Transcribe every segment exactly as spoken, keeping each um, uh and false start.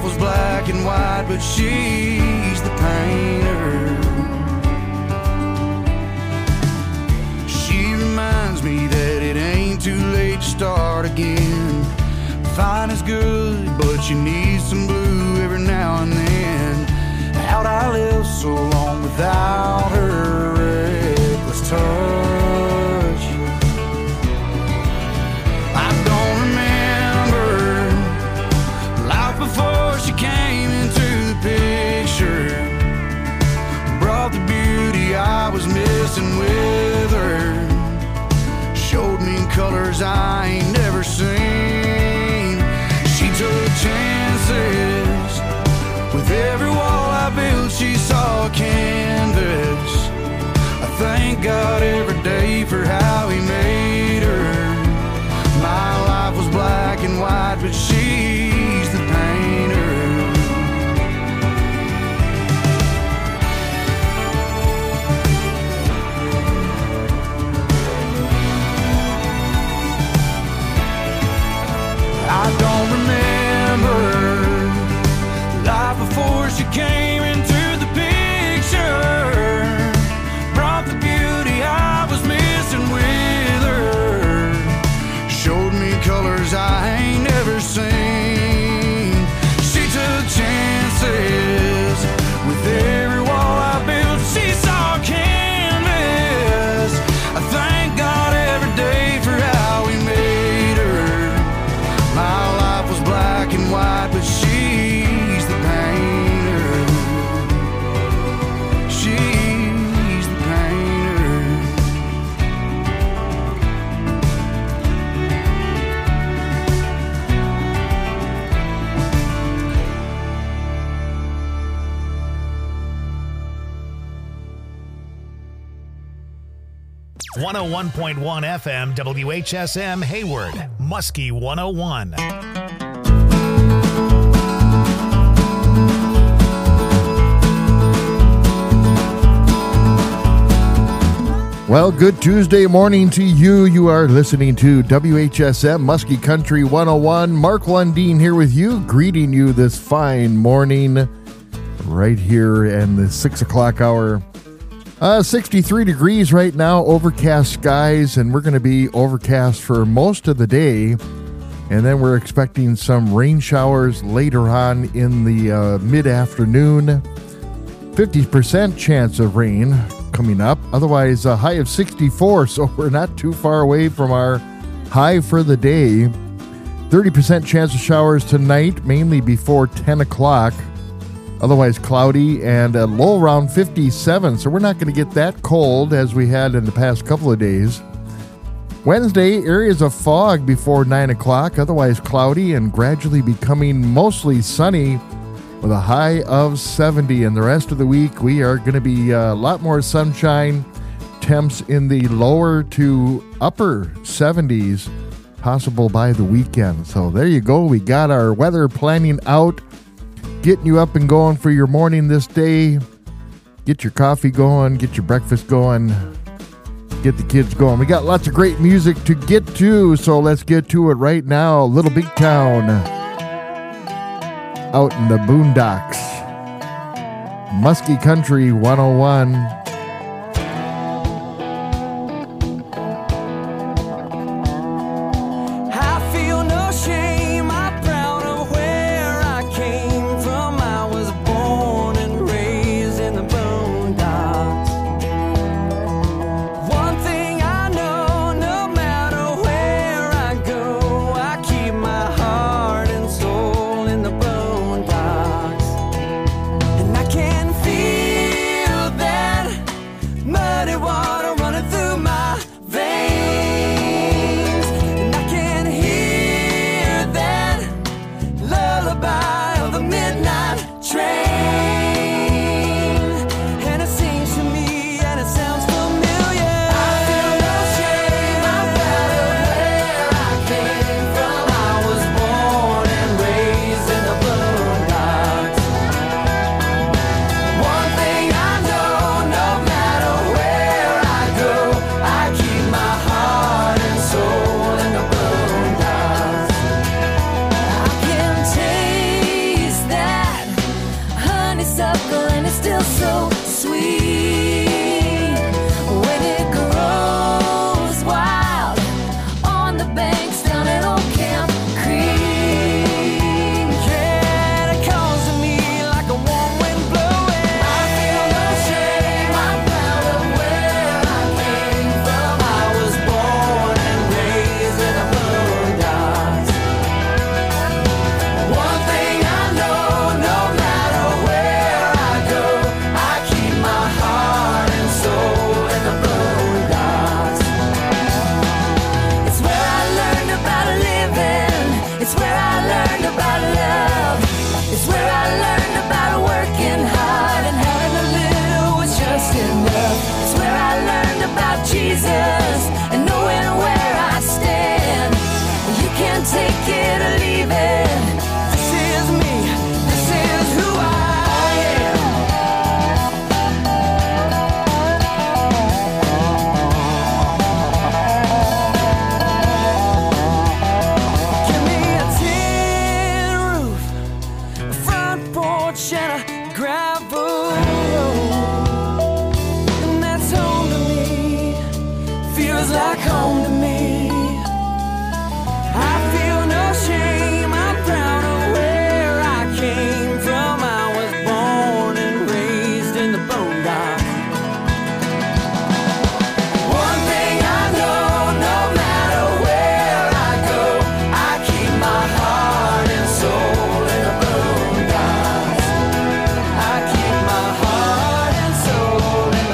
was black and white, but she's the painter. She reminds me that it ain't too late to start again. Fine is good, but you need some blue every now and then. How'd I live so long without her reckless touch? I don't remember life before she came into the picture. Brought the beauty I was missing with her. Showed me colors I ain't never seen. She took chances. With every wall I built, she saw a canvas. I thank God every day for how he made her. My life was black and white, but she's the painter. I don't remember life before she came into the picture. Brought the beauty I was missing with her. Showed me colors I ain't never seen. She took chances. With every wall I built, she saw canvas. I thank God every day for how he made her. My life was black and white, but she's the painter. She's the painter. one oh one point one F M W H S M Hayward, Muskie one oh one. Well, good Tuesday morning to you. You are listening to W H S M Muskie Country one oh one. Mark Lundeen here with you, greeting you this fine morning right here in the six o'clock hour. Uh, sixty-three degrees right now, overcast skies, and we're going to be overcast for most of the day. And then we're expecting some rain showers later on in the uh, mid-afternoon. fifty percent chance of rain coming up. Otherwise, a high of sixty-four, so we're not too far away from our high for the day. thirty percent chance of showers tonight, mainly before ten o'clock. Otherwise cloudy and a low around fifty-seven, so we're not going to get that cold as we had in the past couple of days. Wednesday, areas of fog before nine o'clock, otherwise cloudy and gradually becoming mostly sunny with a high of seventy. And the rest of the week, we are going to be a lot more sunshine, temps in the lower to upper seventies, possible by the weekend. So there you go. We got our weather planning out, getting you up and going for your morning this day. Get your coffee going, get your breakfast going, get the kids going. We got lots of great music to get to, so let's get to it right now. Little Big Town out in the boondocks. Muskie Country one oh one. And I can feel that gravel road, and that's home to me, feels like home to me. I feel no shame, I'm proud of where I came from. I was born and raised in the boondocks. One thing I know, no matter where I go, I keep my heart and soul in the boondocks. I keep my heart and soul in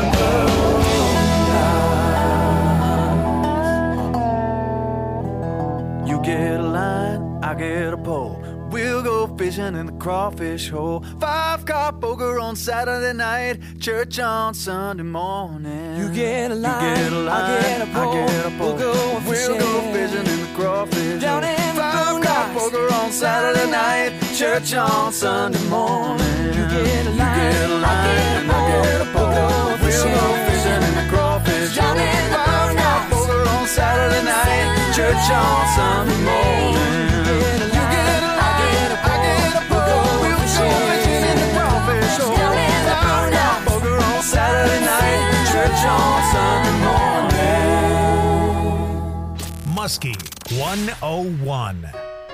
the boondocks. You get a line, I get a pole. We'll go fishing in the crawfish hole. Five car poker on Saturday night, church on Sunday morning. You get a line, you get a line I get a pole. I get a pole. We'll go fishing, we'll go fishing in the crawfish down hole. In Five car poker on Saturday night, church on Sunday morning. You get a line, you get a line I get a pole. I get a pole. We'll go fishing, we'll go fishing in the crawfish down hole. In Five car poker on Saturday night, church on Sunday morning. Saturday night, church on Sunday morning. Muskie one oh one.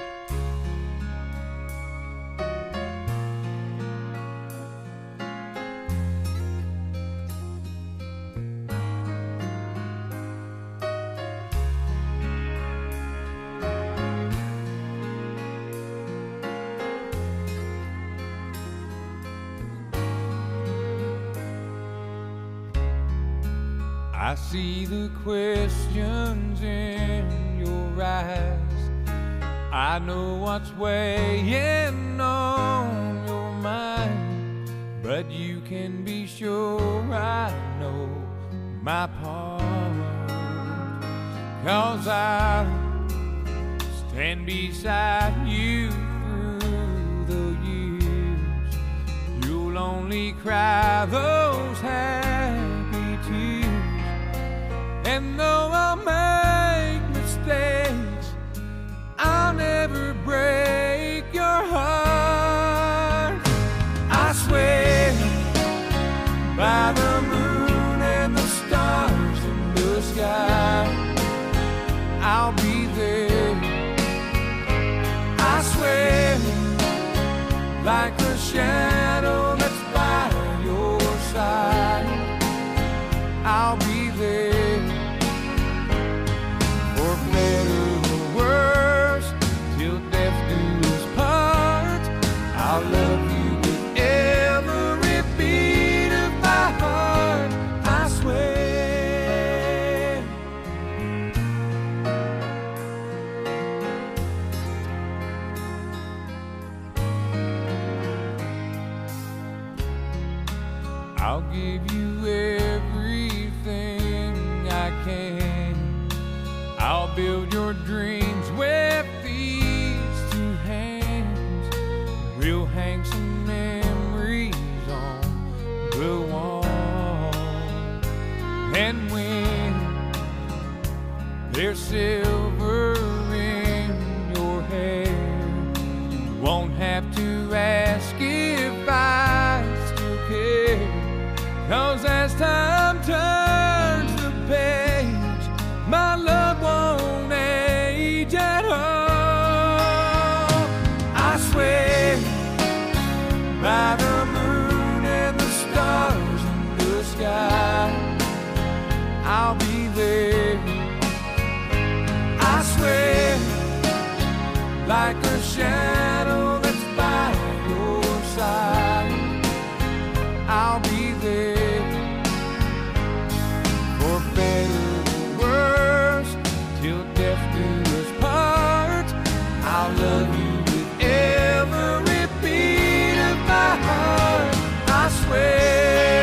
I see the questions in your eyes. I know what's weighing on your mind, but you can be sure I know my part. 'Cause I'll stand beside you through the years. You'll only cry those happy tears. And though I'll make mistakes, I'll never break your heart. I swear by the moon and the stars in the sky, I'll be there. I swear like a shadow that's by your side, I'll be there. For better or worse, till death do us part, I'll love you with every beat of my heart, I swear. I'll give you everything I can. I'll build your dreams with these two hands. We'll hang some memories on the wall. And when there's silver in your hair, you won't have to ask if I still care. 'Cause as time turns the page, my love won't age at all. I swear by the moon and the stars in the sky, I'll be there. I swear like a shadow that's by your side, I'll be there. For better or worse, till death do us part, I'll love you with every beat of my heart, I swear.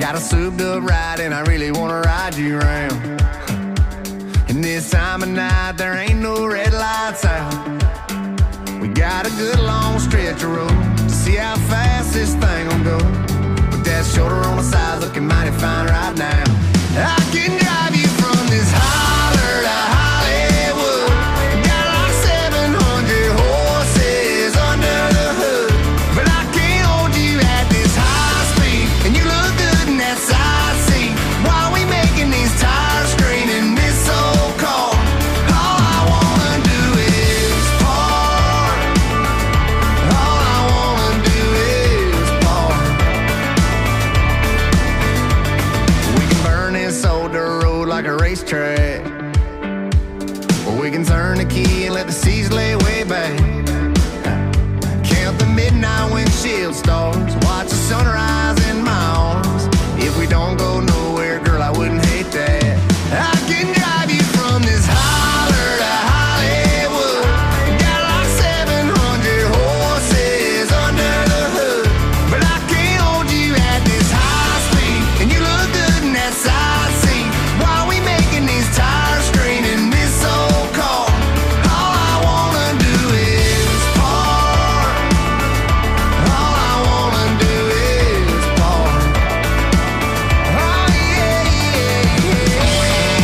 Got a souped up ride and I really wanna ride you around. And this time of night there ain't no red lights out. We got a good long stretch of road to see how fast this thing will go. With that shoulder on the side looking mighty fine right now. I can drive you from this holler to Hollywood. Got like seven hundred horses under the hood. But I can't hold you at this high speed. And you look good in that side seat. While we making these tires screaming this old car. All I wanna do is park. All I wanna do is park. We can burn this old dirt road like a racetrack. Or we can turn the key and let the seas lay way back. Count the midnight windshield stars. Watch the sunrise in my arms. If we don't go nowhere, girl, I wouldn't hate that. I can drive you from this holler to Hollywood. Got like seven hundred horses under the hood. But I can't hold you at this high speed. And you look good in that side seat. While we making these tires screaming this old car. All I wanna do is park. All I wanna do is park. Oh yeah, yeah, yeah.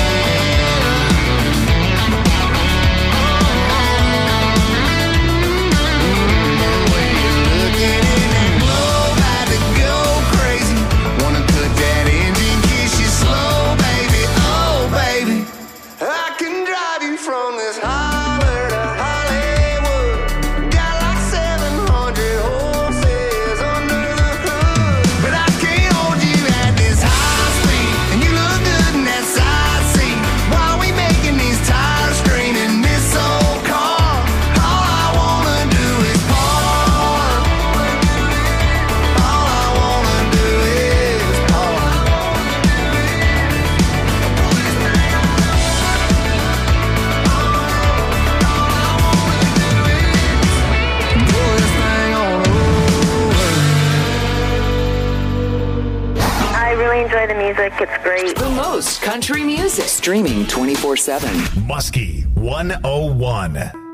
The way you're looking in that glow, about to go crazy. Wanna cut that engine, kiss you slow, baby. Oh, baby. I can drive you from this holler to Hollywood. Got like seven hundred horses under the hood. But I can't hold you at this high speed. And you look good in that side seat. While we making these tires screaming this old car. All I wanna do is park. All I wanna do is park. Pull this thing on over. I really enjoy the music. It's great. The most country music. Streaming twenty-four seven. Muskie one oh one.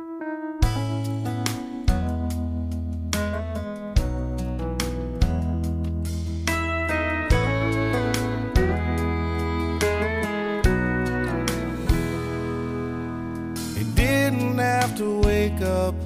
He didn't have to wake up,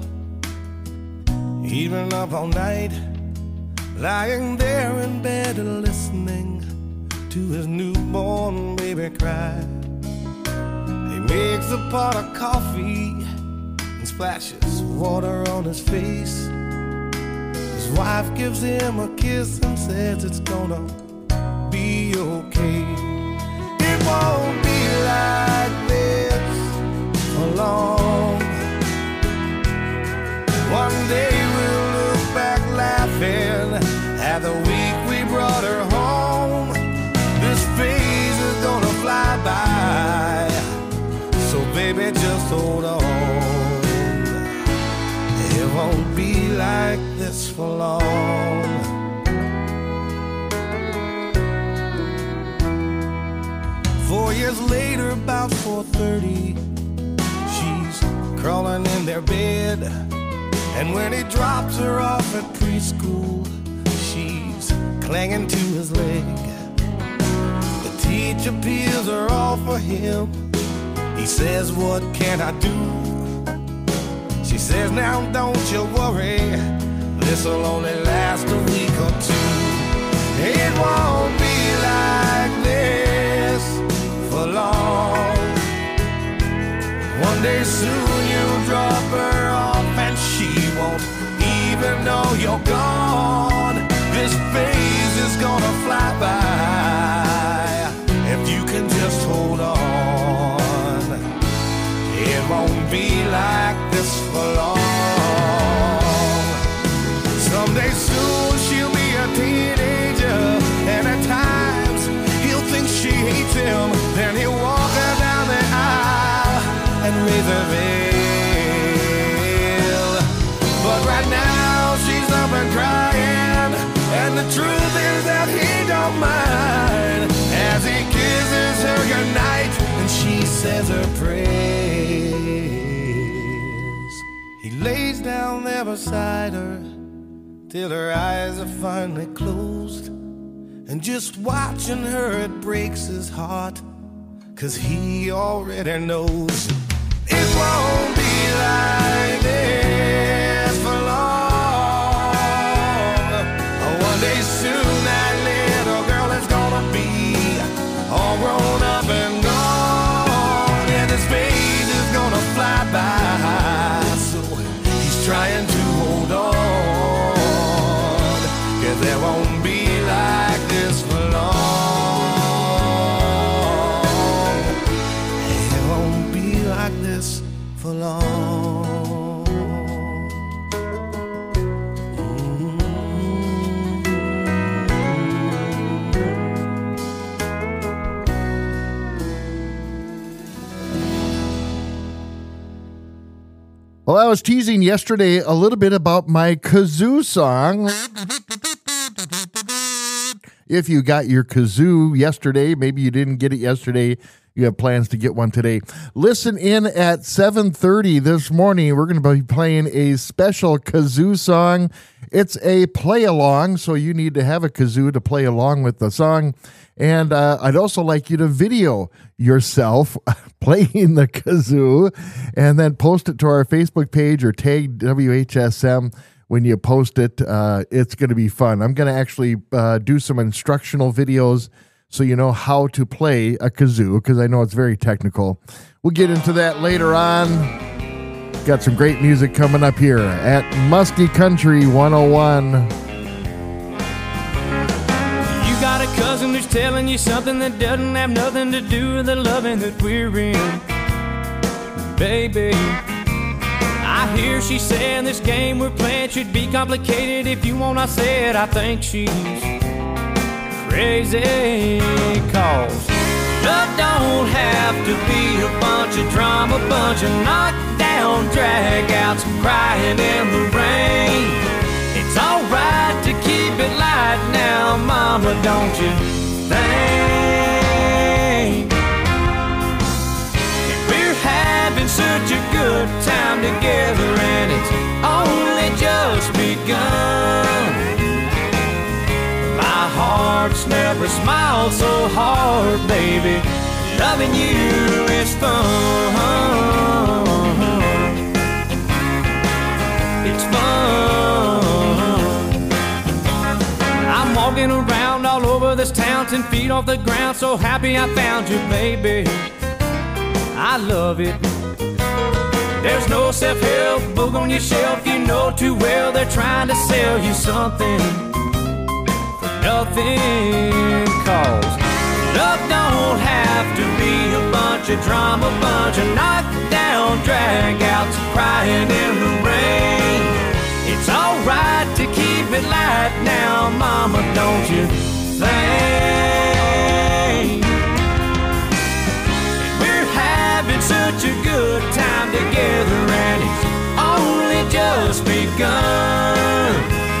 even up all night, lying there in bed and listening to his newborn baby cry. He makes a pot of coffee and splashes water on his face. His wife gives him a kiss and says it's gonna be okay. It won't be like this for long. One day we'll look back laughing at the week we brought her home. This phase is gonna fly by, so baby just hold on. It won't be like this for long. Four years later, about four thirty, she's crawling in their bed. And when he drops her off at preschool, she's clinging to his leg. The teacher peels her off for him. He says, what can I do? She says, now don't you worry, this'll only last a week or two. It won't be like this for long. One day soon you'll drop her off and she won't even know you're gone. This phase is gonna fly by if you can just hold on. It won't be like this for long. Someday soon she'll be a teenager, and at times he'll think she hates him. Then he'll walk her down the aisle and raise her veil. But right now she's up and crying, and the truth is that he don't mind. there beside her till her eyes are finally closed. And just watching her, it breaks his heart, 'cause he already knows it won't be like this for long. One day soon that little girl is gonna be all grown up and gone, and his face is gonna fly by. So he's trying to hold on, 'cause there won't be like this for long. It won't be like this for long. Well, I was teasing yesterday a little bit about my kazoo song. If you got your kazoo yesterday, maybe you didn't get it yesterday, you have plans to get one today. Listen in at seven thirty this morning. We're going to be playing a special kazoo song. It's a play-along, so you need to have a kazoo to play along with the song. And uh, I'd also like you to video yourself playing the kazoo and then post it to our Facebook page or tag W H S M when you post it. Uh, it's going to be fun. I'm going to actually uh, do some instructional videos so you know how to play a kazoo, because I know it's very technical. We'll get into that later on. Got some great music coming up here at Muskie Country one oh one. Got a cousin who's telling you something that doesn't have nothing to do with the loving that we're in. Baby, I hear she saying this game we're playing should be complicated. If you want, I said I think she's crazy. Cause love don't have to be a bunch of drama, bunch of knockdown dragouts, crying in the rain. It's alright to keep it light now, mama, don't you think? And we're having such a good time together, and it's only just begun. My heart's never smiled so hard, baby. Loving you is fun. It's fun. I'm walking around all over this town, ten feet off the ground, so happy I found you, baby. I love it. There's no self-help book on your shelf, you know too well they're trying to sell you something for nothing. Cause love don't have to be a bunch of drama, bunch of knockdown dragouts, crying in the rain. It's alright to keep it light now, mama, don't you think? And we're having such a good time together, and it's only just begun.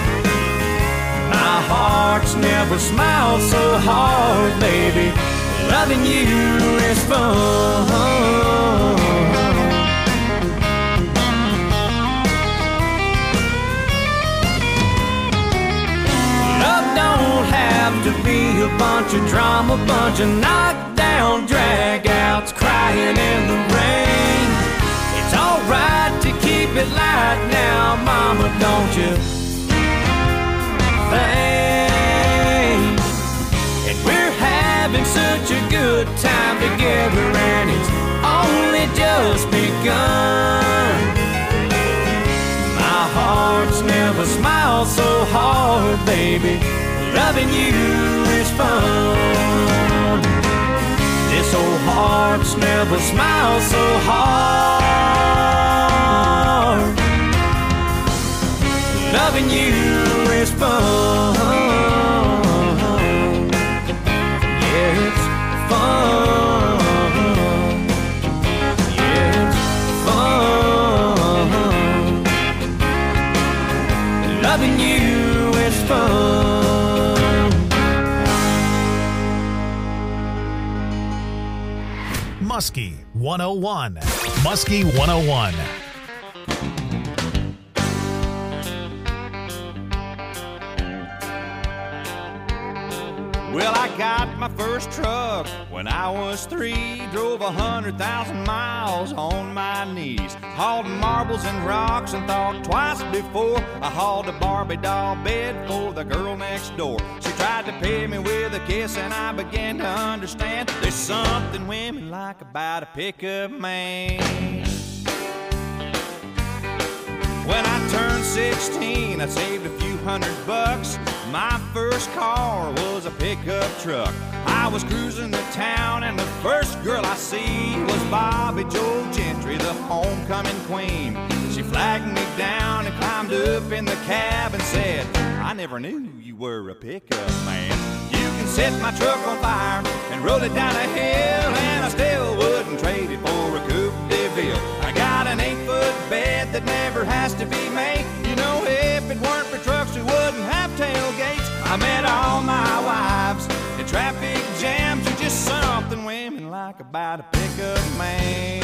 My heart's never smiled so hard, baby. Loving you is fun. To be a bunch of drama, bunch of knockdown dragouts, crying in the rain. It's alright to keep it light now, mama, don't you think? And we're having such a good time together, and it's only just begun. My heart's never smiled so hard, baby. Loving you is fun. This old heart's never smiled so hard. Loving you is fun. Yeah, it's fun. Yeah, it's fun. Loving you is fun. Muskie one oh one. Muskie one oh one. Well, I got my first truck when I was three. Drove a hundred thousand miles on my knees. Hauled marbles and rocks and thought twice before I hauled a Barbie doll bed for the girl next door. She tried to pay me with a kiss and I began to understand there's something women like about a pickup man. When I turned sixteen, I saved a few hundred bucks. My first car was a pickup truck. I was cruising the town and the first girl I see was Bobby Joe Gentry, the homecoming queen. She flagged me down and climbed up in the cab and said, I never knew you were a pickup man. You can set my truck on fire and roll it down a hill, and I still wouldn't trade it for a Coupe de Ville. I got an eight-foot bed that never has to be made. You know, if it weren't for trucks, we wouldn't have tailgates. I met all my wives in traffic jams. There's just something women like about a pickup man.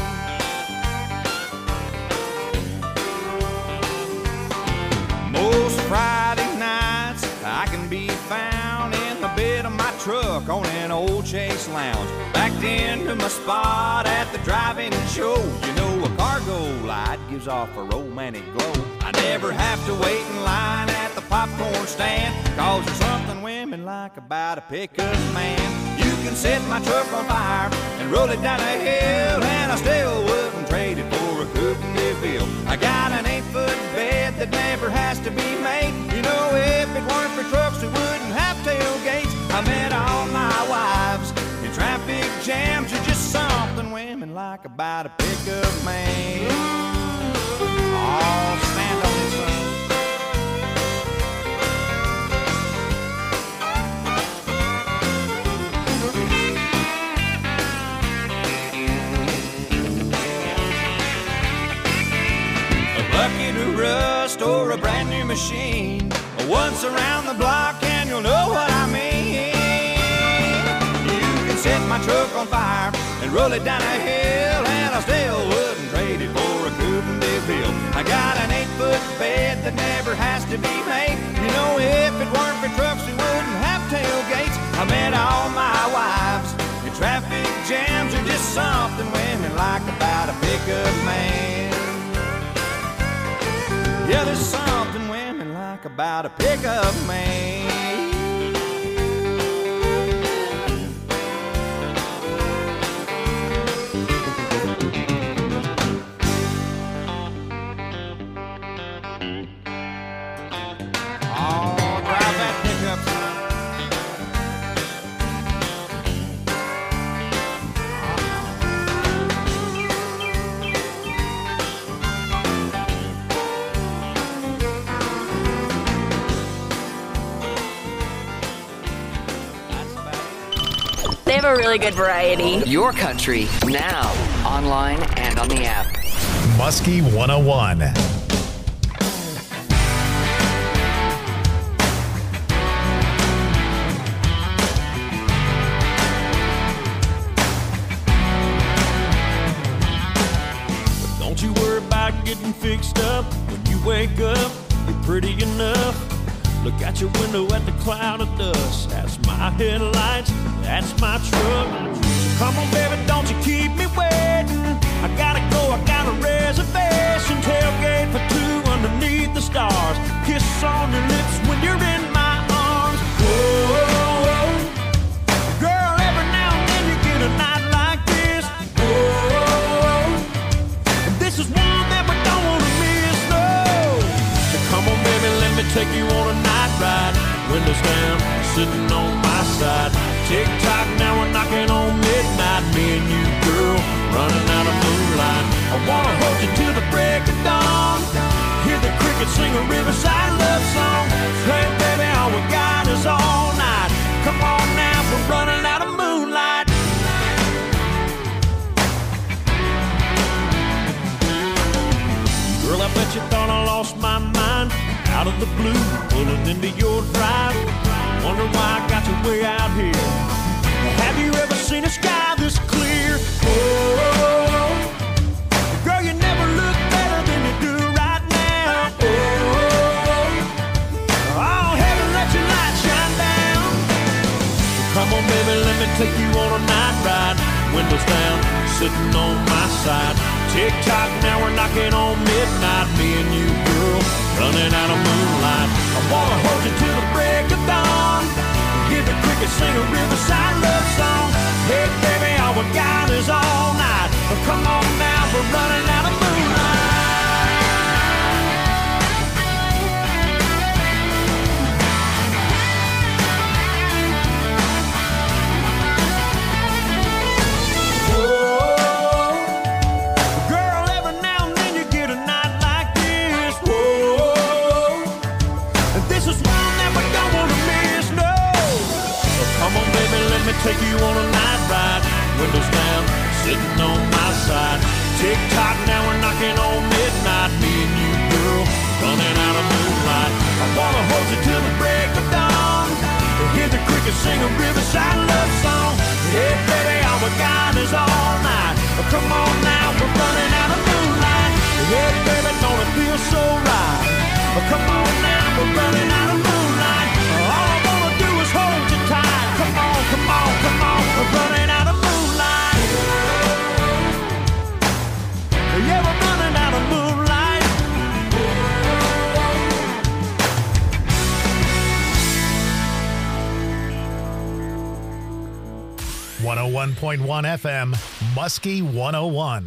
Most Friday nights I can be found in the bed of my truck on an old Chase Lounge, backed into my spot at the drive-in show. You know, a cargo light gives off a romantic glow. I never have to wait in line at the popcorn stand, cause there's something women like about a pickup man. You can set my truck on fire and roll it down a hill, and I still wouldn't trade it for a Coupe de Ville. I got an eight-foot bed that never has to be made. You know, if it weren't for trucks, we wouldn't have tailgates. I met all my wives in traffic jams. There's just something women like about a pickup man. Oh, stand on this one. A bucket of rust or a brand new machine, once around the block and you'll know what I mean. You can set my truck on fire and roll it down a hill, and I still wouldn't trade it for a Coupe de Ville. I got an eight-foot bed that never has to be made. You know, if it weren't for trucks, we wouldn't have tailgates. I met all my wives in traffic jams. There's just something women like about a pickup man. Yeah, there's something women like about a pickup man. Oh, drive that pickup, son. They have a really good variety. Your country, now, online and on the app. Muskie one oh one. Don't you worry about getting fixed up. When you wake up, you're pretty enough. Look out your window at the cloud of dust. That's my headlights, that's my truck. Come on, baby, don't you keep me waiting. I gotta go, I got a reservation. Tailgate for two underneath the stars. Kiss on your lips when you're in my arms. Whoa, girl, every now and then you get a night like this. Whoa, this is one that we don't wanna miss, no. So come on, baby, let me take you on a night ride. Windows down, sitting on my side. Tick-tock, now we're knocking on midnight. Me and you, girl, running out of moonlight. I wanna hold you till the break of dawn. Hear the crickets sing a riverside love song. Hey, baby, all we got is all night. Come on now, we're running out of moonlight. Girl, I bet you thought I lost my mind. Out of the blue, pulling into your drive. Wonder why I got you way out here. Have you ever seen a sky this clear? Oh, girl, you never look better than you do right now. Oh, oh, heaven, let your light shine down. take you on a night ride. Windows down, sitting on my side. Tick-tock, now we're knocking on midnight. Me and you, girl, running out of moonlight. I wanna hold you till the break of dawn. Hear the crickets sing a riverside love song. Hey, baby, all we got is all night. But come on now, we're running out of moonlight. Take you on a night ride, windows down, sitting on my side. Tick-tock, now we're knocking on midnight. Me and you, girl, running out of moonlight. I wanna hold you till the break of dawn. Hear the crickets sing a riverside love song. Hey, baby, all we got is all night. Come on now, we're running out of moonlight. Hey, baby, don't it feel so right? Come on now, we're running out of moonlight. All I wanna do is hold you tight. Come on, come on, come on, we're running out of moonlight. Yeah, we're running out of moonlight. one oh one point one F M, Muskie one oh one.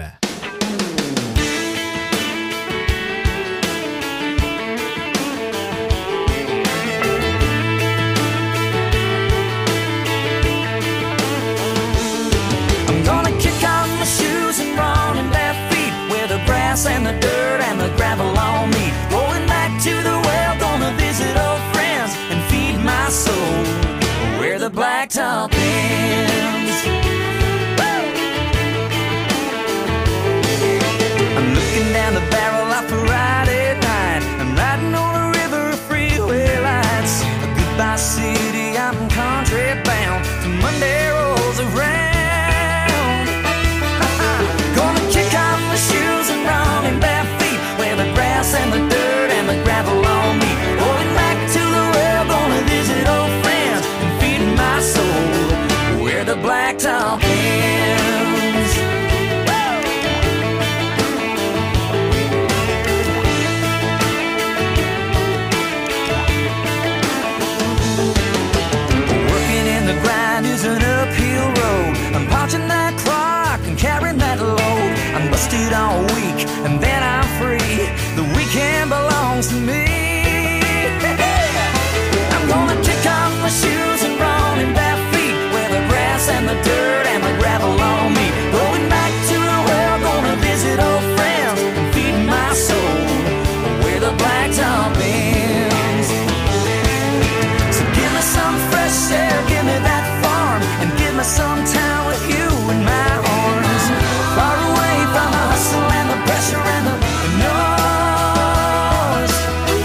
And the dirt and the gravel on me. Going back to the well, gonna visit old friends and feed my soul where the blacktop ends. Woo! I'm looking down the barrel of a Friday night. I'm riding on a river of freeway lights. A goodbye city, I'm country bound till Monday rolls around. Gonna kick off my shoes and run in bare feet where the grass and the dirt and the gravel on me. Going back to the well, gonna visit old friends and feed my soul where the blacktop ends. Working in the grind is an uphill road. I'm punching that clock and carrying that load. I'm busted all week and then I'm free. The weekend belongs to me. I'm gonna kick off my shoes and run in bare feet where the grass and the dirt and the gravel on me. Going back to the well, gonna visit old friends and feed my soul where the blacktop ends. So give me some fresh air, give me that farm, and give me some time with you in my arms. Far away from the hustle and the pressure and the noise.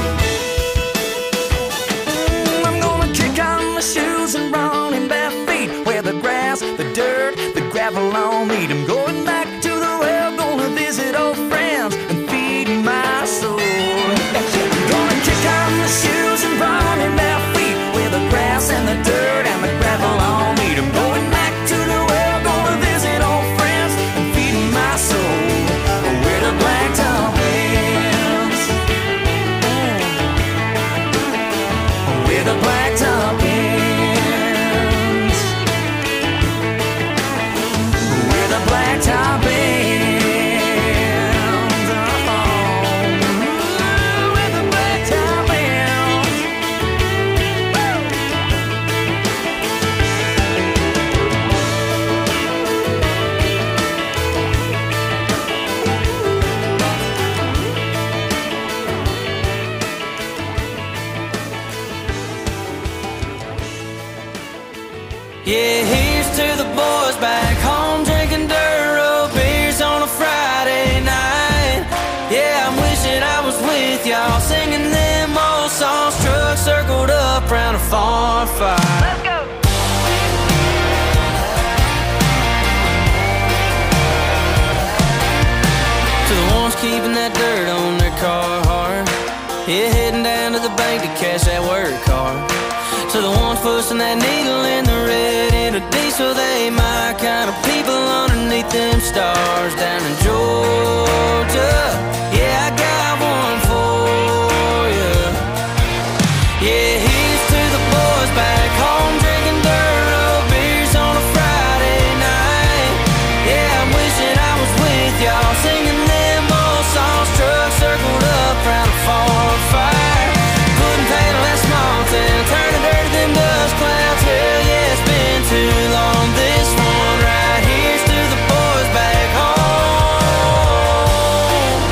I'm gonna kick on my shoes and run in bare feet where the grass, the dirt, the gravel on me. I'm going back to the well, gonna visit old friends and feed my soul. I'm gonna kick on my shoes and run in bare feet where the grass and the dirt and the gravel on me. I'm going back to the well, gonna visit old friends and feed my soul where the blacktop ends. Where the blacktop ends. Where the blacktop ends. Oh, where the blacktop ends. Yeah, here's to the boys back home drinking Duro beers on a Friday night. Yeah, I'm wishing I was with y'all singing them old songs. Trucks circled up round a farm fire. Let's go. To the ones keeping that dirt on their car hard. Yeah, heading down to the bank to cash that work hard. To the ones pushing that needle in the red in a diesel, they my kind of people underneath them stars down in Georgia. Yeah, I got one for you. Yeah, here's to the boys back home drinking dirt road beers on a Friday night. Yeah, I'm wishing I was with y'all singing them old songs, trucks circled up round a farm fire, putting paint on that small town, turning dirt to them dust clouds. Hell yeah, it's been too long. This one right here's to the boys back home.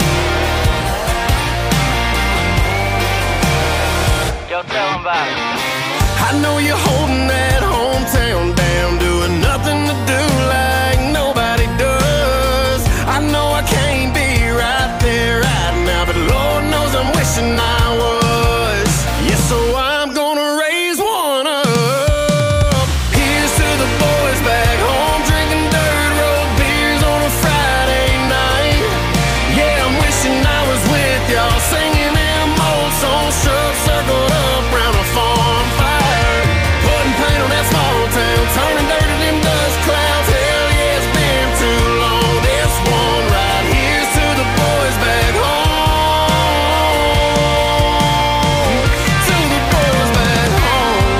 Yo, tell them about it. I know you're holding that hometown down, doing nothing to do like nobody does. I know I can't be right there right now, but Lord knows I'm wishing I was. Yeah, so I'm gonna raise one up. Here's to the boys back home drinking dirt road beers on a Friday night. Yeah, I'm wishing I was with y'all singing them old songs, trucks circled up round a farm fire, putting paint on that small town, turning dirt to them dust clouds. Hell yeah, it's been too long. This one right here's to the boys back home. To the boys back home.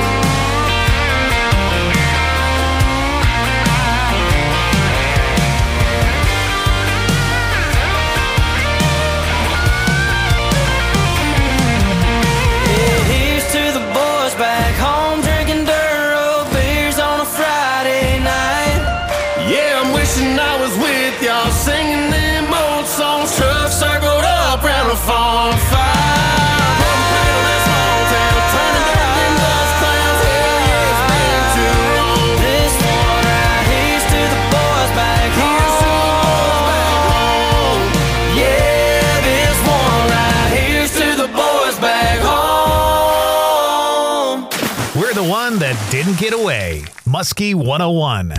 Yeah, here's to the boys back home drinking dirt road beers on a Friday night. Yeah, I'm wishing I was with y'all singing them old songs, trucks circled up round a farm fire, putting paint on that small town, turning dirt to them dust clouds. Hell yeah, it's been too long. This one right here's to the boys back Here's to the boys back home. home. Yeah, this one right here's to the boys back home. We're the one that didn't get away. Muskie one oh one.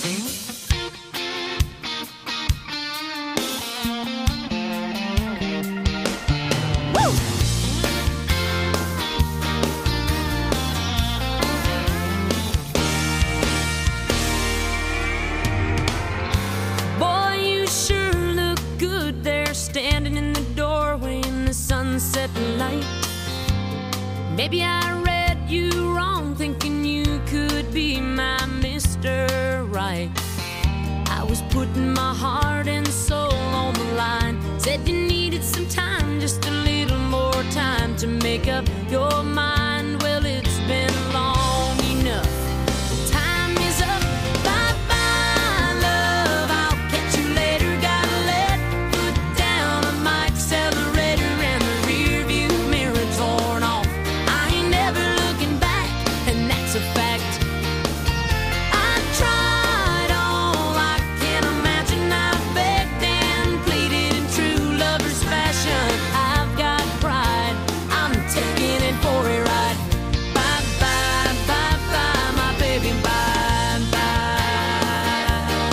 Boy, you sure look good there, standing in the doorway in the sunset light. Maybe I read you wrong, thinking you could be my Mister Right. I was putting my heart and soul on the line. Said you needed some time, just a little more time to make up your mind. Well, it's been long enough. Time is up. Bye bye, love. I'll catch you later. Gotta let foot down on my accelerator and the rear view mirror torn off. I ain't never looking back, and that's a fact. I tried all I can imagine. I begged and pleaded in true lover's fashion. I've got pride. I'm taking it for a ride. Bye bye, bye bye, my baby. Bye bye.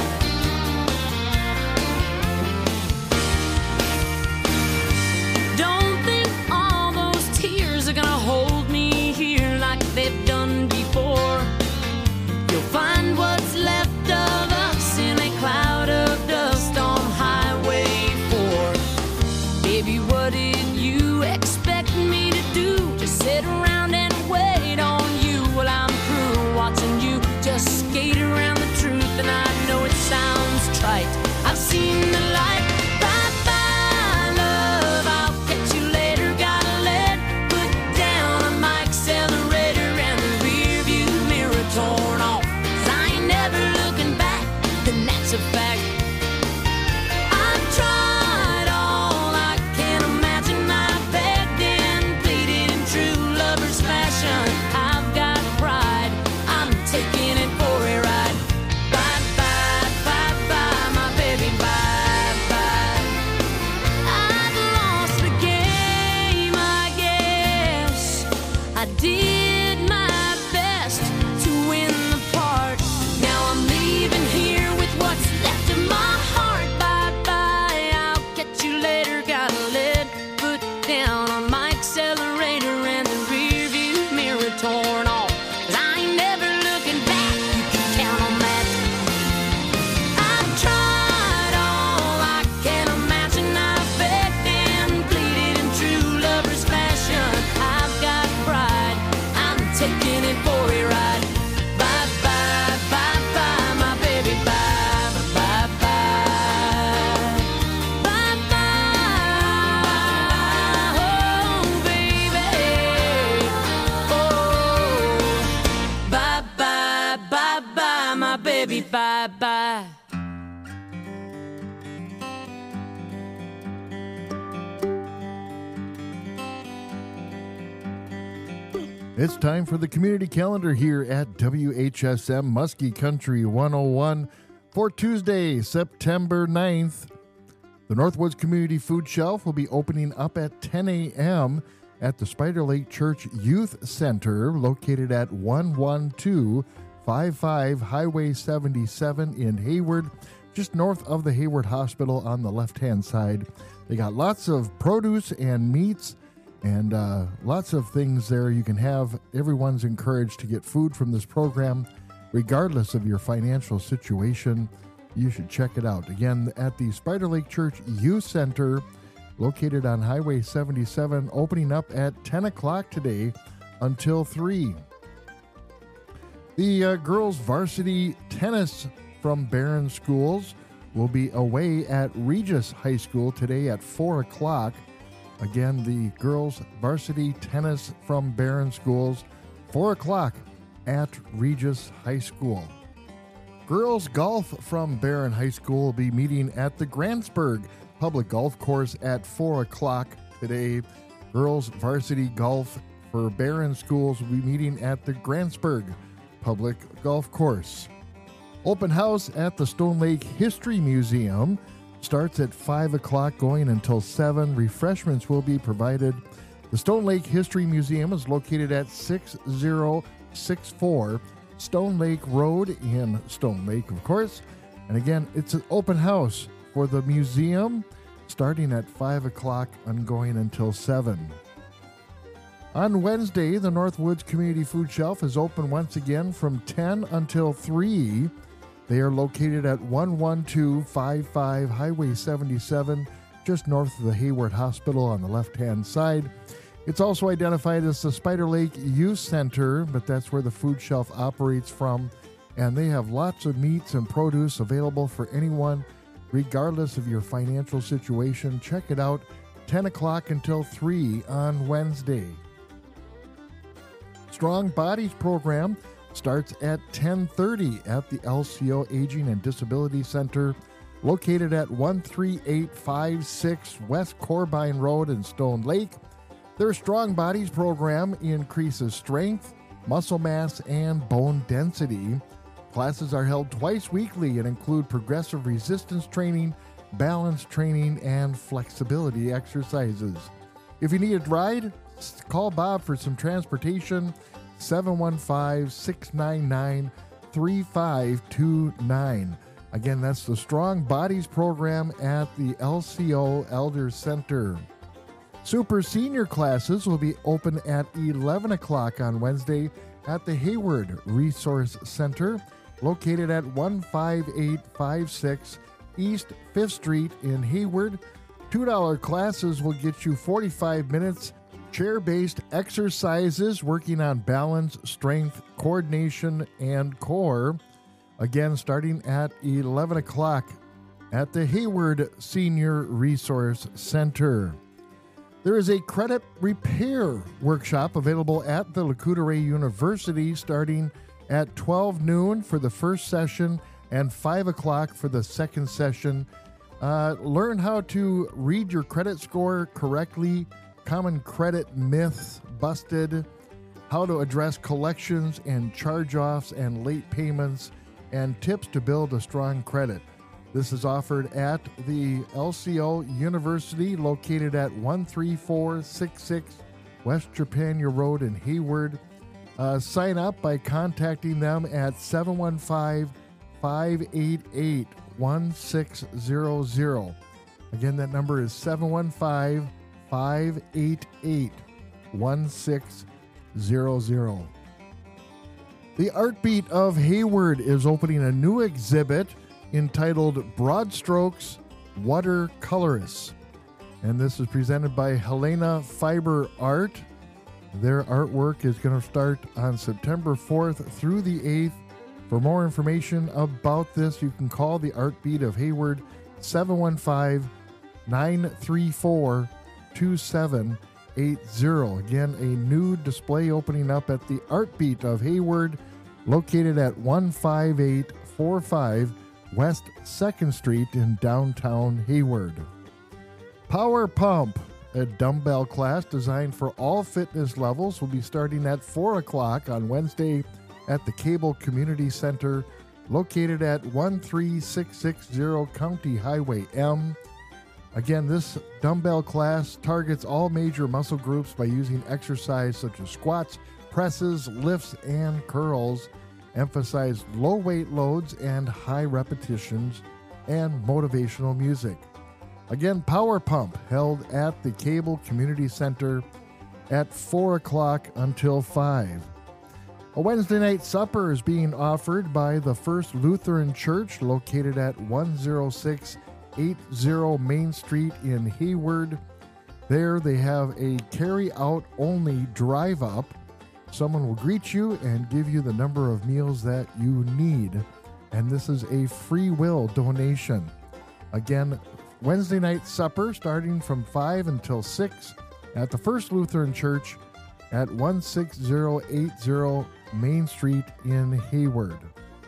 Don't think all those tears are gonna hold me here like they've done before. You'll find what's left of us in a cloud of dust on Highway four. Baby, what did you expect me to do? Just sit around and wait on you? Well, I'm through watching you just skate around the truth, and I know it sounds trite. I've seen the light. Bye bye, love. I'll catch you later. Gotta let foot down on my accelerator and the rear view mirror torn off. 'Cause I ain't never looking back, and that's a fact. I've tried all I can imagine. I begged and pleaded in true lover's fashion. I've got pride. I'm taking it for a ride. Bye bye, bye bye, my baby. Bye bye. I've lost the game, I guess. I did my best to win the part. Now I'm leaving here with what's left of my heart. Bye bye, I'll catch you later. Gotta let foot down on my accelerator and the rear taking it for a ride. Bye bye, bye bye, my baby, bye bye bye. Bye bye, oh baby, oh. Bye bye, bye bye, my baby, bye bye. It's time for the community calendar here at W H S M Muskie Country one oh one for Tuesday, September ninth. The Northwoods Community Food Shelf will be opening up at ten a.m. at the Spider Lake Church Youth Center, located at one one two five five Highway seventy-seven in Hayward, just north of the Hayward Hospital on the left-hand side. They got lots of produce and meats and uh, lots of things there you can have. Everyone's encouraged to get food from this program, regardless of your financial situation. You should check it out. Again, at the Spider Lake Church Youth Center, located on Highway seventy-seven, opening up at ten o'clock today until three. The uh, girls' varsity tennis from Barron Schools will be away at Regis High School today at four o'clock. Again, the girls' varsity tennis from Barron Schools, four o'clock at Regis High School. Girls' golf from Barron High School will be meeting at the Grantsburg Public Golf Course at four o'clock today. Girls' varsity golf for Barron Schools will be meeting at the Grantsburg Public Golf Course. Open house at the Stone Lake History Museum starts at five o'clock going until seven. Refreshments will be provided. The Stone Lake History Museum is located at six oh six four Stone Lake Road in Stone Lake, of course. And again, it's an open house for the museum starting at five o'clock and going until seven. On Wednesday, the Northwoods Community Food Shelf is open once again from ten until three. They are located at one one two five five Highway seventy-seven, just north of the Hayward Hospital on the left-hand side. It's also identified as the Spider Lake Youth Center, but that's where the food shelf operates from. And they have lots of meats and produce available for anyone, regardless of your financial situation. Check it out, ten o'clock until three on Wednesday. Strong Bodies program starts at ten thirty at the L C O Aging and Disability Center, located at one three eight five six West Corbine Road in Stone Lake. Their Strong Bodies program increases strength, muscle mass, and bone density. Classes are held twice weekly and include progressive resistance training, balance training, and flexibility exercises. If you need a ride, call Bob for some transportation, seven one five, six nine nine, three five two nine. Again, that's the Strong Bodies program at the L C O Elder Center. Super Senior classes will be open at eleven o'clock on Wednesday at the Hayward Resource Center, located at one five eight five six East fifth Street in Hayward. two dollar classes will get you forty-five minutes chair-based exercises working on balance, strength, coordination, and core. Again, starting at eleven o'clock at the Hayward Senior Resource Center. There is a credit repair workshop available at the Lac-Courte University starting at twelve noon for the first session and five o'clock for the second session. Uh, learn how to read your credit score correctly, common credit myths busted, how to address collections and charge-offs and late payments, and tips to build a strong credit. This is offered at the L C O University, located at one three four six six West Trepanier Road in Hayward. Uh, sign up by contacting them at seven one five, five eight eight, one six zero zero. Again, that number is seven one five, five eight eight, one six zero zero. The Art Beat of Hayward is opening a new exhibit entitled Broad Strokes Watercolorists. And this is presented by Helena Fiber Art. Their artwork is going to start on September fourth through the eighth. For more information about this, you can call the Art Beat of Hayward, seven one five, nine three four, two seven eight zero. Again, a new display opening up at the Art Beat of Hayward, located at one five eight four five West second Street in downtown Hayward. Power Pump, a dumbbell class designed for all fitness levels, will be starting at four o'clock on Wednesday at the Cable Community Center, located at one three six six zero County Highway M. Again, this dumbbell class targets all major muscle groups by using exercise such as squats, presses, lifts, and curls. Emphasize low weight loads and high repetitions, and motivational music. Again, Power Pump, held at the Cable Community Center at four o'clock until five. A Wednesday night supper is being offered by the First Lutheran Church, located at one oh six eighty Main Street in Hayward. There they have a carry-out only drive-up. Someone will greet you and give you the number of meals that you need, and this is a free will donation. Again, Wednesday night supper starting from five until six at the First Lutheran Church at one six zero eight zero Main Street in Hayward.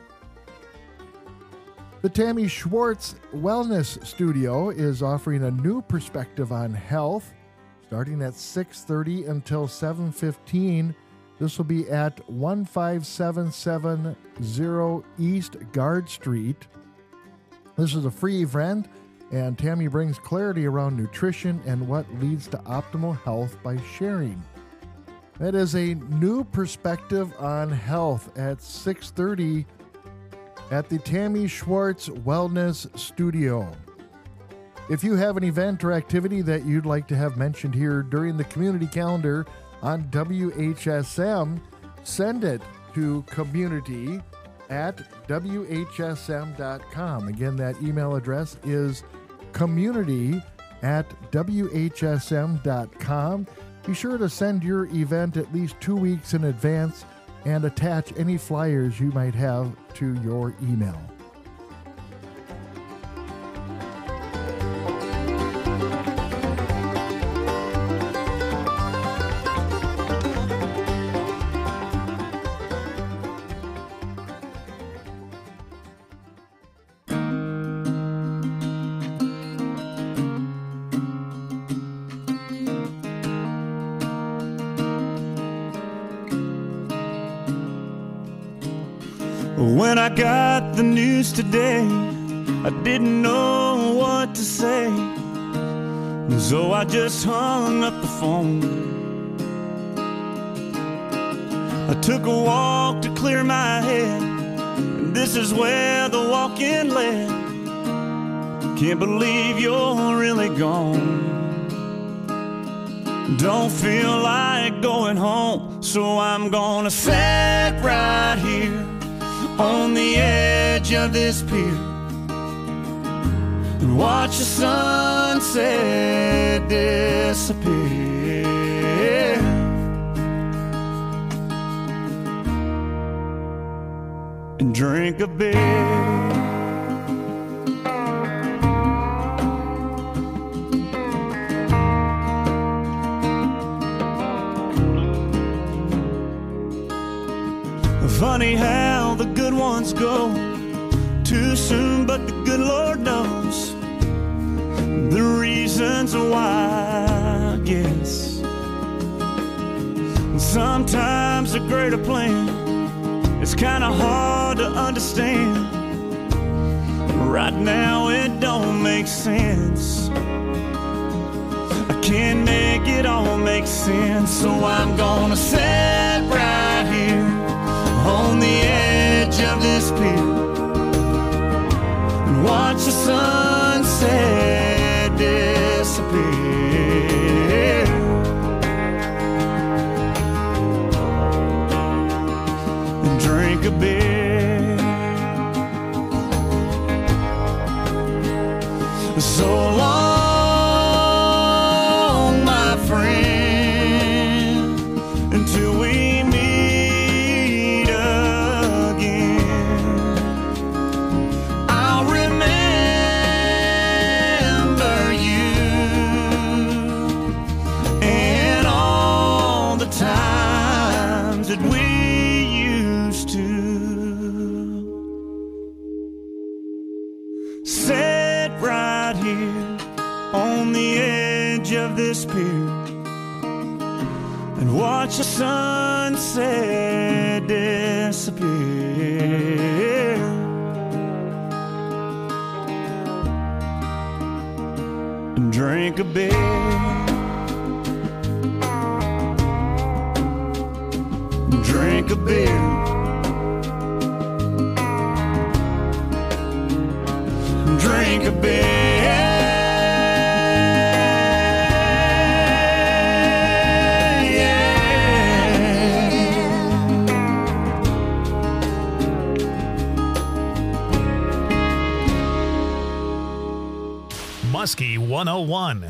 The Tammy Schwartz Wellness Studio is offering a new perspective on health starting at six thirty until seven fifteen. This will be at one five seven seven zero East Guard Street. This is a free event, and Tammy brings clarity around nutrition and what leads to optimal health by sharing. That is a new perspective on health at six thirty at the Tammy Schwartz Wellness Studio. If you have an event or activity that you'd like to have mentioned here during the community calendar on W H S M, send it to community at W H S M dot com. Again, that email address is community at W H S M dot com. Be sure to send your event at least two weeks in advance and attach any flyers you might have to your email. When I got the news today, I didn't know what to say, so I just hung up the phone. I took a walk to clear my head, and this is where the walk-in led. Can't believe you're really gone. Don't feel like going home, so I'm gonna sit right here on the edge of this pier and watch the sunset disappear, and drink a beer. Funny how the good ones go too soon, but the good Lord knows the reasons why, I guess. Sometimes a greater plan is kind of hard to understand. Right now it don't make sense. I can't make it all make sense, so I'm gonna sit right here on the edge of this pier and watch the sunset disappear, and drink a beer. So long, my friend, disappear and watch the sunset disappear. And drink a beer. Drink a beer. Drink a beer. Muskie one oh one.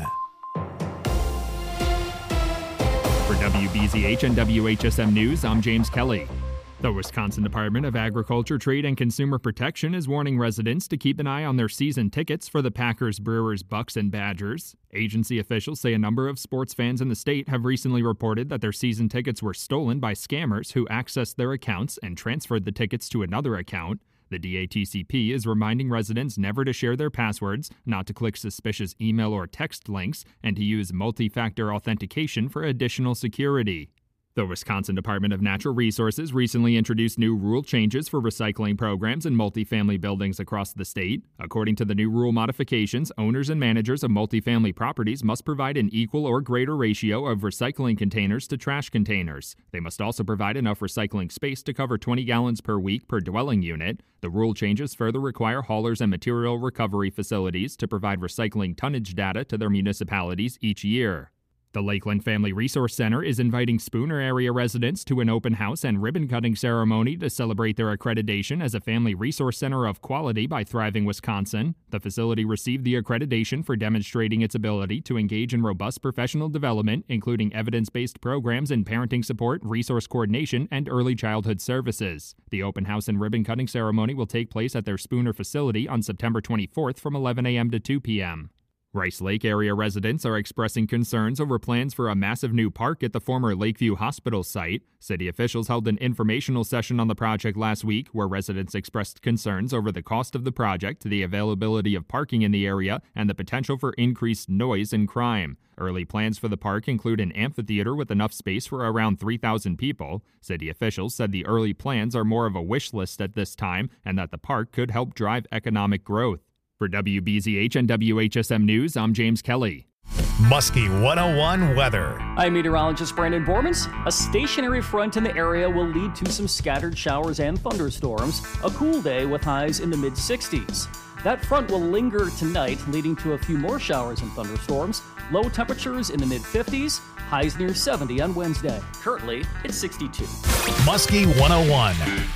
For W B Z H and W H S M News, I'm James Kelly. The Wisconsin Department of Agriculture, Trade, and Consumer Protection is warning residents to keep an eye on their season tickets for the Packers, Brewers, Bucks, and Badgers. Agency officials say a number of sports fans in the state have recently reported that their season tickets were stolen by scammers who accessed their accounts and transferred the tickets to another account. The D A T C P is reminding residents never to share their passwords, not to click suspicious email or text links, and to use multi-factor authentication for additional security. The Wisconsin Department of Natural Resources recently introduced new rule changes for recycling programs in multifamily buildings across the state. According to the new rule modifications, owners and managers of multifamily properties must provide an equal or greater ratio of recycling containers to trash containers. They must also provide enough recycling space to cover twenty gallons per week per dwelling unit. The rule changes further require haulers and material recovery facilities to provide recycling tonnage data to their municipalities each year. The Lakeland Family Resource Center is inviting Spooner area residents to an open house and ribbon-cutting ceremony to celebrate their accreditation as a family resource center of quality by Thriving Wisconsin. The facility received the accreditation for demonstrating its ability to engage in robust professional development, including evidence-based programs in parenting support, resource coordination, and early childhood services. The open house and ribbon-cutting ceremony will take place at their Spooner facility on September twenty-fourth from eleven a.m. to two p.m. Rice Lake area residents are expressing concerns over plans for a massive new park at the former Lakeview Hospital site. City officials held an informational session on the project last week where residents expressed concerns over the cost of the project, the availability of parking in the area, and the potential for increased noise and crime. Early plans for the park include an amphitheater with enough space for around three thousand people. City officials said the early plans are more of a wish list at this time and that the park could help drive economic growth. For W B Z H and W H S M News, I'm James Kelly. Muskie one oh one weather. I'm meteorologist Brandon Bormans. A stationary front in the area will lead to some scattered showers and thunderstorms. A cool day with highs in the mid sixties. That front will linger tonight, leading to a few more showers and thunderstorms. Low temperatures in the mid fifties, highs near seventy on Wednesday. Currently, it's sixty-two. Muskie one oh one.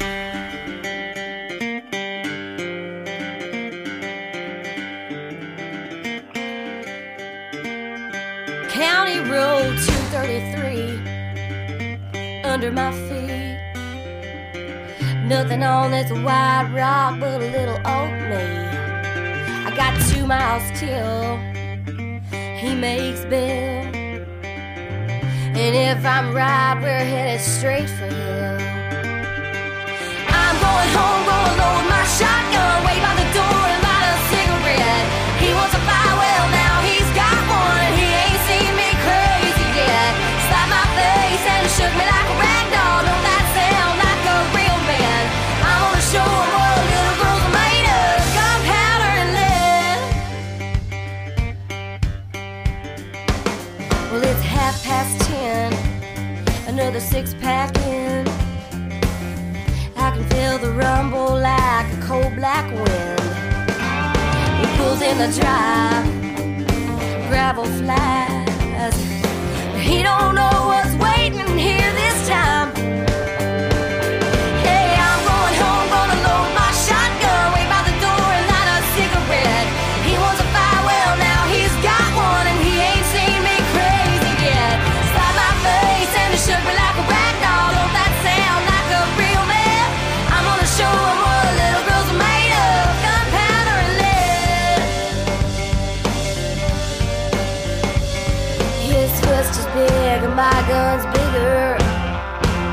County Road two thirty-three under my feet. Nothing on this wide rock but a little old me. I got two miles till he makes Bill. And if I'm right, we're headed straight for him. I'm going home, gonna load my shotgun, wait by the door and light a cigarette. He wants a fire, well now he's got one, and he ain't seen me crazy yet. Slapped my face and shook me like a rag doll. Don't that sound like a real man? I'm gonna show him what little girls are made of, gunpowder and lead. Well, it's half past ten, another six-pack in. I can feel the rumble like a cold black wind. He pulls in the drive, gravel flies. He don't know what's waiting here this time. Hey, I'm going home, gonna load my shotgun, wait by the door and light a cigarette. He wants a fire, well now he's got one, and he ain't seen me crazy yet. Slapped my face and he shook me like a rag doll. Don't that sound like a real man? I'm gonna show him what little girls are made of, gunpowder and lead. His fist is big and my gun's bigger.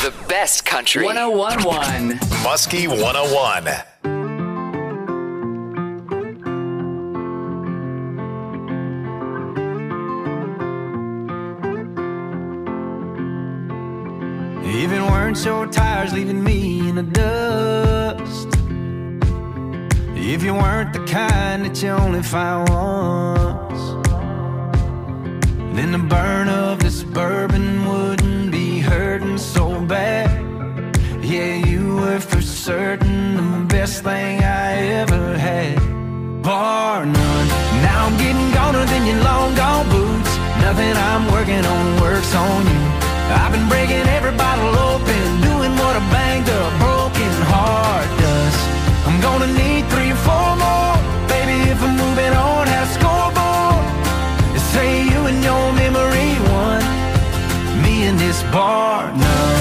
The best country. one oh one point one. Muskie one oh one. If it weren't your tires leaving me in the dust, if you weren't the kind that you only find once, then the burn of this bourbon wouldn't be hurting so bad. Yeah, you were for certain the best thing I ever had, bar none. Now I'm getting goner than your long gone boots. Nothing I'm working on works on you. I've been breaking every bottle open, doing what a banged up broken heart does. I'm gonna need three or four more, baby, if I'm moving on. Have a scoreboard, say you and your memory one, me and this bar none.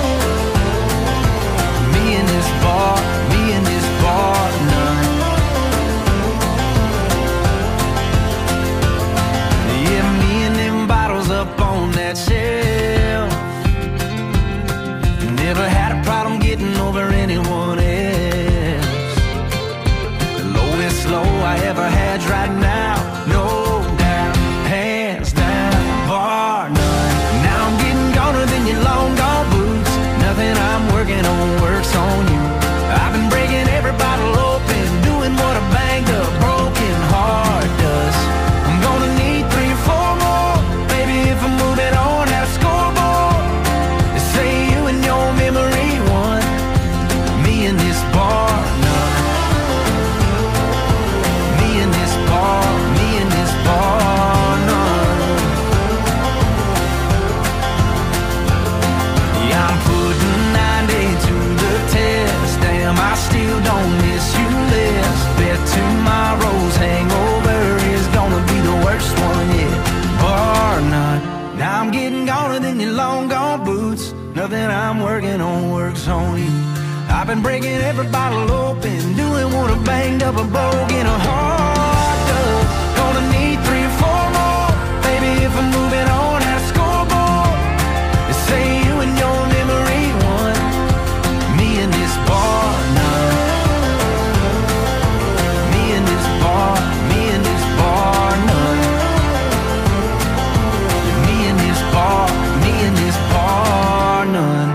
Me and this bar, me and this bar none. Yeah, me and them bottles up on that shelf. Never had a problem getting over anyone else. The lowest low I ever had's right now, no doubt, hands down, bar none. Now I'm getting goner than your long gone boots. Nothing I'm working on works on you. I've been breaking every bottle open, doing what a banged up broken heart does. I'm gonna need three or four more, baby, if I'm moving on. Have a scoreboard, they say you and your memory one, me and this bar none. Me and this bar, me and this bar none. Yeah, I'm putting ninety to the test. Damn, I still don't miss you less. Bet tomorrow's hangover is gonna be the worst one yet, bar none. Now I'm getting goner than your long gone boots. Nothing I'm working on works on you. I've been breaking every bottle open, doing what a banged up a broken heart does. Gonna need three or four more, baby, if I'm moving on. Have a scoreboard, they say you and your memory one, me and this bar none. Me and this bar, me and this bar none. Yeah, me and this bar, me and this bar none.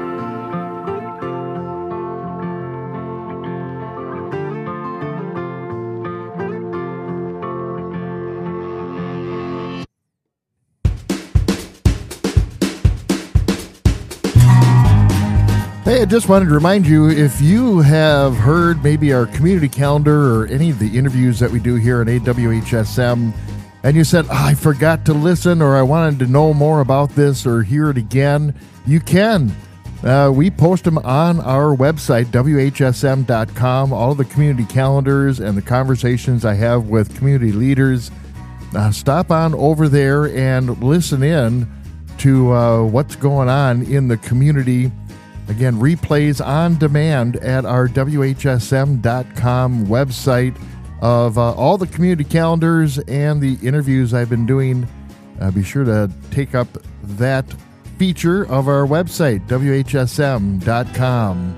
Hey, I just wanted to remind you, if you have heard maybe our community calendar or any of the interviews that we do here at A W H S M, and you said, oh, I forgot to listen, or I wanted to know more about this or hear it again, you can. Uh, we post them on our website, W H S M dot com, all of the community calendars and the conversations I have with community leaders. Uh, stop on over there and listen in to uh, what's going on in the community. Again, replays on demand at our W H S M dot com website of uh, all the community calendars and the interviews I've been doing. Uh, be sure to take up that feature of our website, W H S M dot com.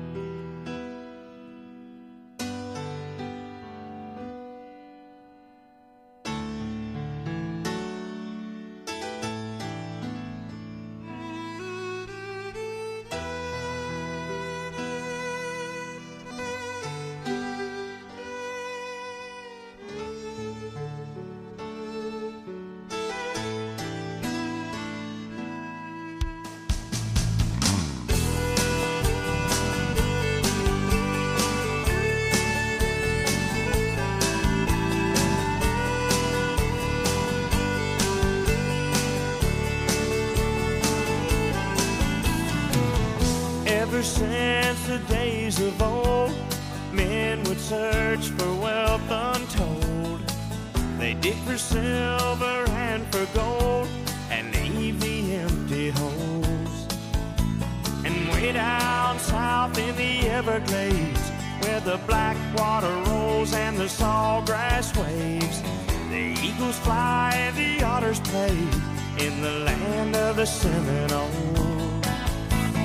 Ever since the days of old, men would search for wealth untold. They dig for silver and for gold and leave the empty holes. And way down south in the Everglades, where the black water rolls and the sawgrass waves, the eagles fly and the otters play in the land of the Seminole.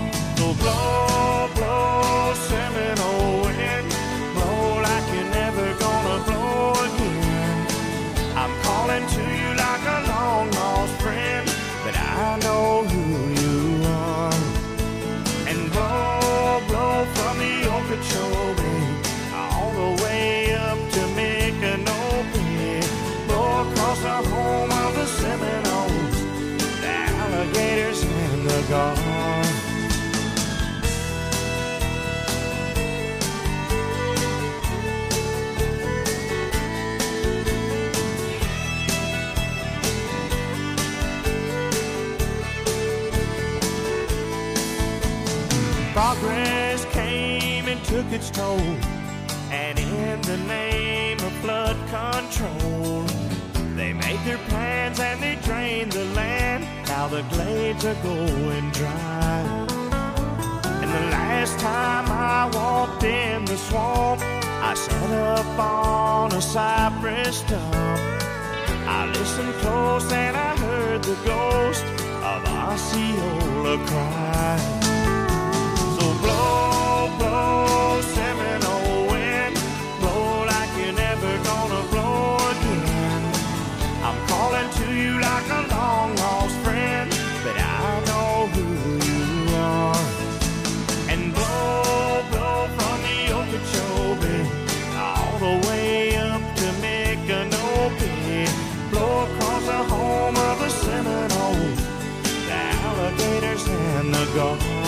gone. Progress came and took its toll, and in the name of flood control, they made their plans and they drained the land. Now the glades are going dry. And the last time I walked in the swamp, I sat up on a cypress stump. I listened close and I heard the ghost of Osceola cry. Blow, blow, Seminole wind, blow like you're never gonna blow again. I'm calling to you like a long lost friend, but I know who you are. And blow, blow from the Okeechobee all the way up to Micanopy. Blow across the home of the Seminoles, the alligators and the gulls.